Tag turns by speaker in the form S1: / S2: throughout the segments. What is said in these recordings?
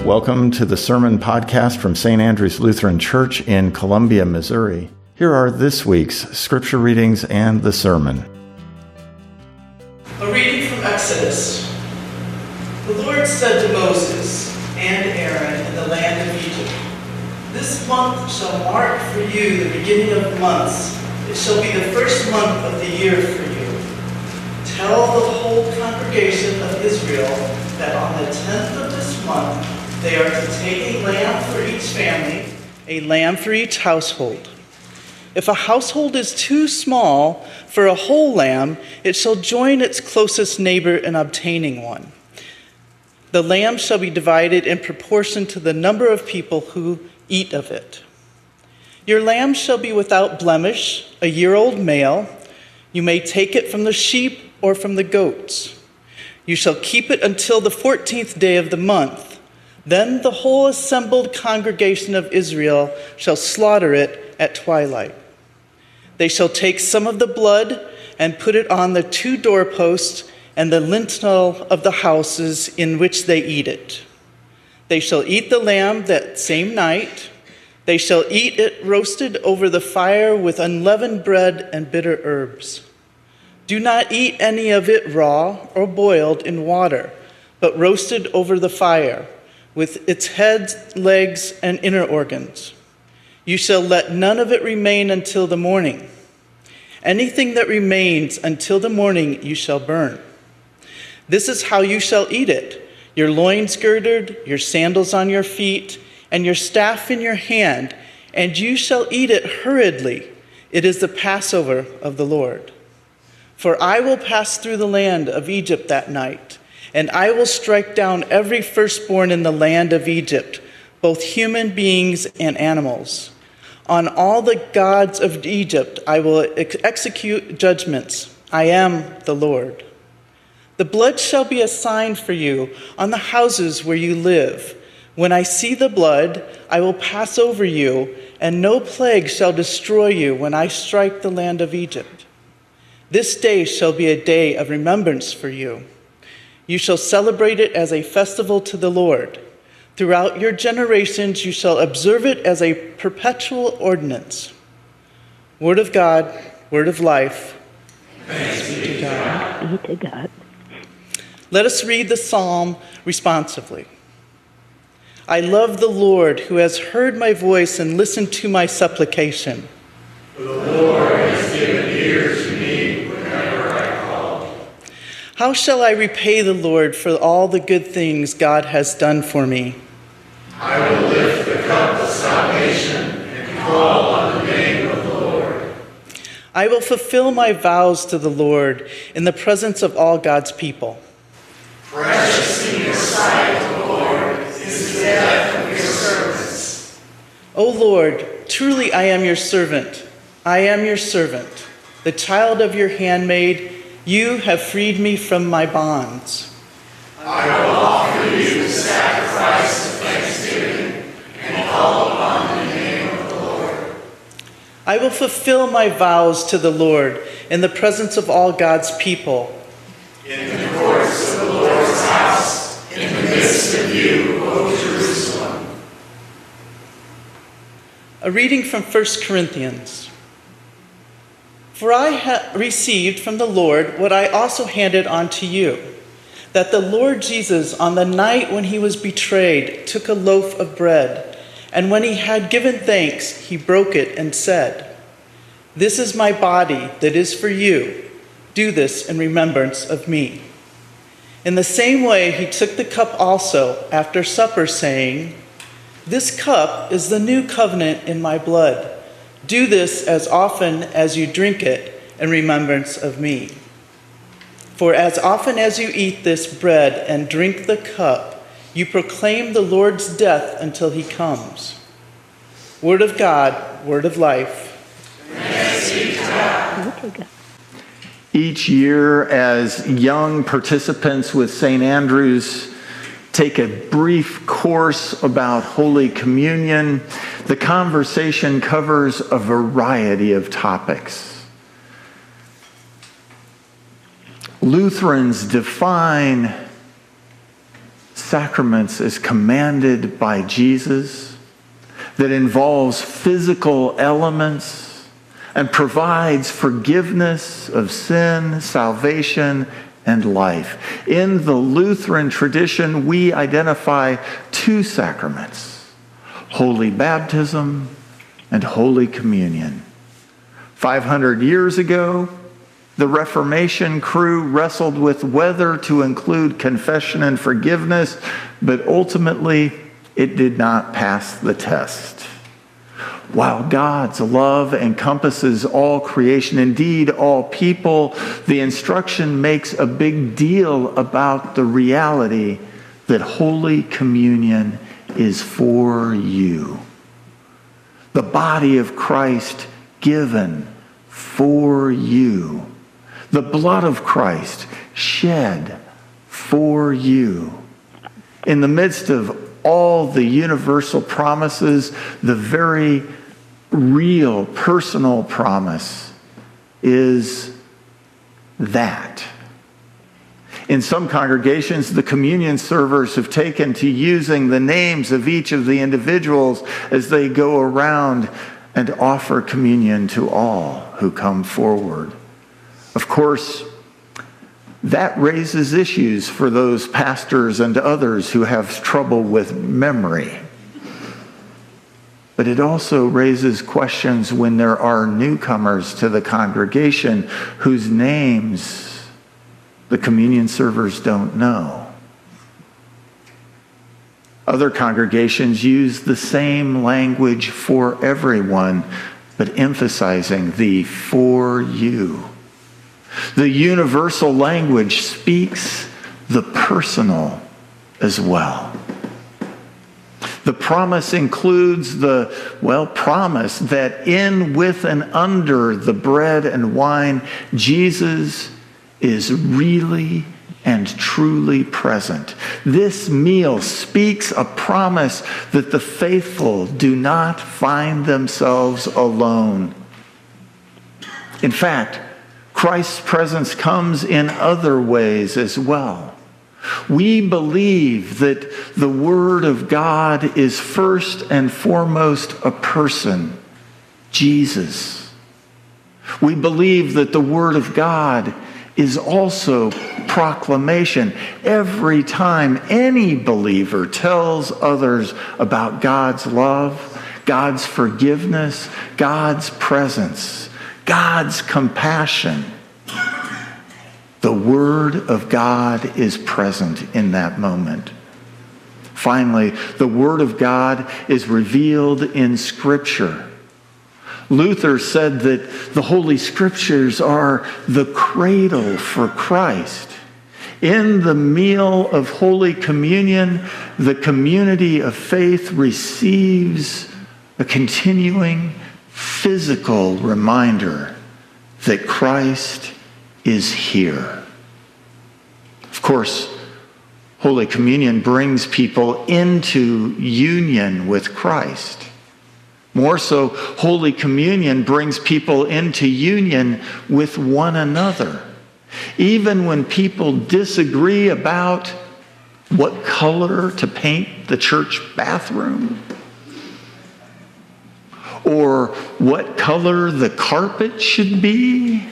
S1: Welcome to the Sermon Podcast from St. Andrew's Lutheran Church in Columbia, Missouri. Here are this week's scripture readings and the sermon.
S2: A reading from Exodus. The Lord said to Moses and Aaron in the land of Egypt, "This month shall mark for you the beginning of months. It shall be the first month of the year for you. Tell the whole congregation of Israel that on the 10th of this month they are to take a lamb for each family, a lamb for each household. If a household is too small for a whole lamb, it shall join its closest neighbor in obtaining one. The lamb shall be divided in proportion to the number of people who eat of it. Your lamb shall be without blemish, a year-old male. You may take it from the sheep or from the goats. You shall keep it until the 14th day of the month. Then the whole assembled congregation of Israel shall slaughter it at twilight. They shall take some of the blood and put it on the 2 doorposts and the lintel of the houses in which they eat it. They shall eat the lamb that same night. They shall eat it roasted over the fire with unleavened bread and bitter herbs. Do not eat any of it raw or boiled in water, but roasted over the fire, with its head, legs, and inner organs. You shall let none of it remain until the morning. Anything that remains until the morning you shall burn. This is how you shall eat it: your loins girded, your sandals on your feet, and your staff in your hand, and you shall eat it hurriedly. It is the Passover of the Lord. For I will pass through the land of Egypt that night, and I will strike down every firstborn in the land of Egypt, both human beings and animals. On all the gods of Egypt I will execute judgments. I am the Lord. The blood shall be a sign for you on the houses where you live. When I see the blood, I will pass over you, and no plague shall destroy you when I strike the land of Egypt. This day shall be a day of remembrance for you. You shall celebrate it as a festival to the Lord. Throughout your generations you shall observe it as a perpetual ordinance." Word of God, word of life. Thanks be to God.
S3: Be to God.
S2: Let us read the psalm responsively. I love the Lord, who has heard my voice and listened to my supplication.
S4: For the Lord has given ear to me whenever I call.
S2: How shall I repay the Lord for all the good things God has done for me?
S4: I will lift the cup of salvation and call on the name of the Lord.
S2: I will fulfill my vows to the Lord in the presence of all God's people.
S4: Precious in your sight, O Lord, is the death of your servants.
S2: O Lord, truly I am your servant. I am your servant, the child of your handmaid. You have freed me from my bonds.
S4: I will offer you the sacrifice of thanksgiving and call upon the name of the Lord.
S2: I will fulfill my vows to the Lord in the presence of all God's people.
S4: In the courts of the Lord's house, in the midst of you, O Jerusalem.
S2: A reading from 1 Corinthians. For I received from the Lord what I also handed on to you, that the Lord Jesus, on the night when he was betrayed, took a loaf of bread, and when he had given thanks, he broke it and said, "This is my body that is for you. Do this in remembrance of me." In the same way, he took the cup also after supper, saying, "This cup is the new covenant in my blood. Do this as often as you drink it in remembrance of me. For as often as you eat this bread and drink the cup, you proclaim the Lord's death until he comes." Word of God, word of life.
S4: Thanks be to God.
S1: Each year, as young participants with St. Andrew's take a brief course about Holy Communion, the conversation covers a variety of topics. Lutherans define sacraments as commanded by Jesus, that involves physical elements and provides forgiveness of sin, salvation, and life. In the Lutheran tradition, we identify two sacraments: Holy Baptism and Holy Communion. 500 years ago, the Reformation crew wrestled with whether to include confession and forgiveness, but ultimately it did not pass the test. While God's love encompasses all creation, indeed all people, the instruction makes a big deal about the reality that Holy Communion is for you. The body of Christ given for you. The blood of Christ shed for you. In the midst of all the universal promises, the very real personal promise is that. In some congregations, the communion servers have taken to using the names of each of the individuals as they go around and offer communion to all who come forward. Of course, that raises issues for those pastors and others who have trouble with memory. But it also raises questions when there are newcomers to the congregation whose names the communion servers don't know. Other congregations use the same language for everyone, but emphasizing the for you. The universal language speaks the personal as well. The promise includes the promise that in, with, and under the bread and wine, Jesus is really and truly present. This meal speaks a promise that the faithful do not find themselves alone. In fact, Christ's presence comes in other ways as well. We believe that the Word of God is first and foremost a person, Jesus. We believe that the Word of God is also proclamation. Every time any believer tells others about God's love, God's forgiveness, God's presence, God's compassion, the Word of God is present in that moment. Finally, the Word of God is revealed in Scripture. Luther said that the Holy Scriptures are the cradle for Christ. In the meal of Holy Communion, the community of faith receives a continuing physical reminder that Christ is here. Of course, Holy Communion brings people into union with Christ. More so, Holy Communion brings people into union with one another. Even when people disagree about what color to paint the church bathroom, or what color the carpet should be,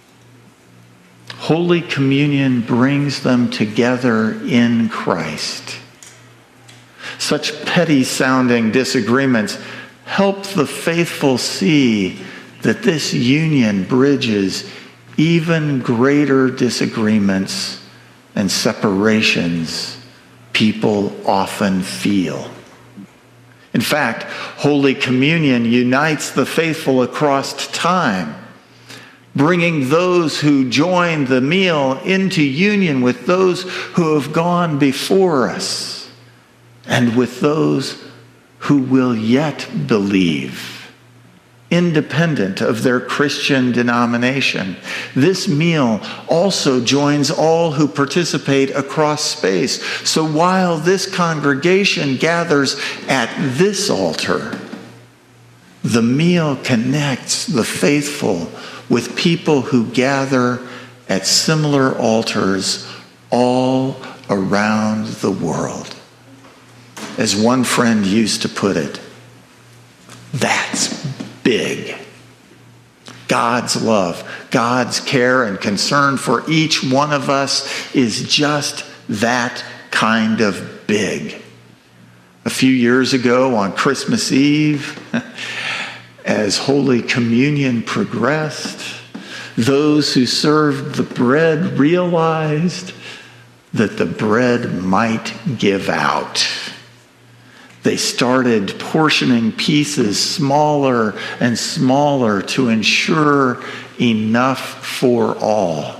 S1: Holy Communion brings them together in Christ. Such petty-sounding disagreements help the faithful see that this union bridges even greater disagreements and separations people often feel. In fact, Holy Communion unites the faithful across time, bringing those who join the meal into union with those who have gone before us and with those who will yet believe, independent of their Christian denomination. This meal also joins all who participate across space. So while this congregation gathers at this altar, the meal connects the faithful with people who gather at similar altars all around the world. As one friend used to put it, that's big. God's love, God's care and concern for each one of us is just that kind of big. A few years ago on Christmas Eve, as Holy Communion progressed, those who served the bread realized that the bread might give out. They started portioning pieces smaller and smaller to ensure enough for all.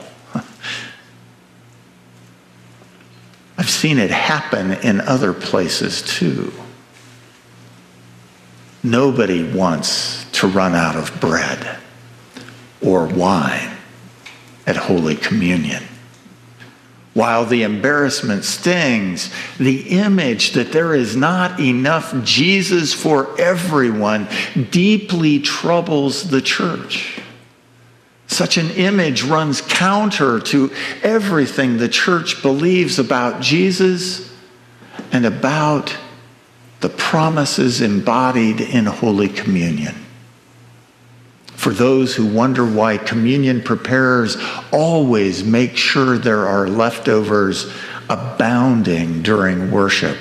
S1: I've seen it happen in other places too. Nobody wants to run out of bread or wine at Holy Communion. While the embarrassment stings, the image that there is not enough Jesus for everyone deeply troubles the church. Such an image runs counter to everything the church believes about Jesus and about the promises embodied in Holy Communion. For those who wonder why communion preparers always make sure there are leftovers abounding during worship.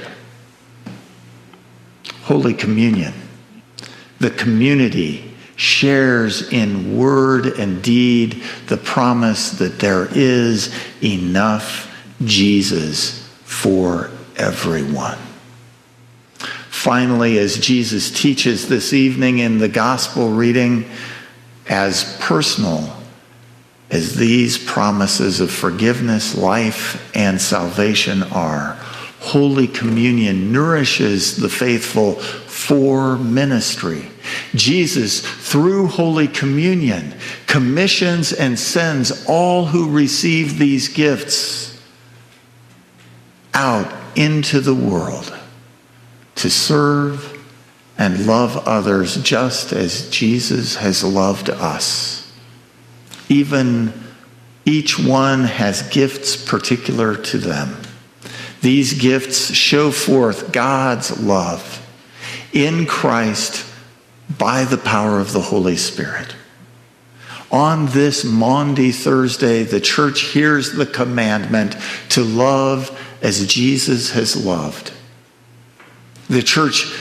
S1: Holy Communion, the community shares in word and deed the promise that there is enough Jesus for everyone. Finally, as Jesus teaches this evening in the gospel reading, as personal as these promises of forgiveness, life, and salvation are, Holy Communion nourishes the faithful for ministry. Jesus, through Holy Communion, commissions and sends all who receive these gifts out into the world to serve and love others just as Jesus has loved us. Even each one has gifts particular to them. These gifts show forth God's love in Christ by the power of the Holy Spirit. On this Maundy Thursday, the church hears the commandment to love as Jesus has loved. The church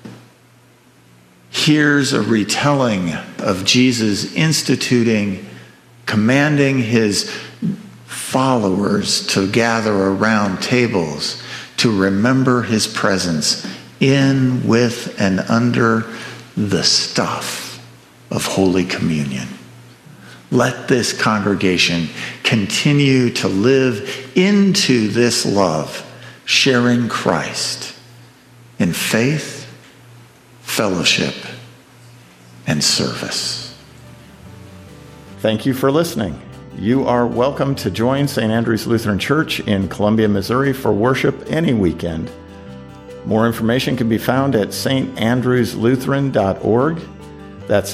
S1: hears a retelling of Jesus instituting, commanding his followers to gather around tables to remember his presence in, with, and under the stuff of Holy Communion. Let this congregation continue to live into this love, sharing Christ in faith, fellowship, and service.
S3: Thank you for listening. You are welcome to join St. Andrew's Lutheran Church in Columbia, Missouri for worship any weekend. More information can be found at standrewslutheran.org. That's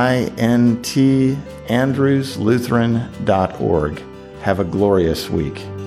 S3: SAINT, andrewslutheran.org. Have a glorious week.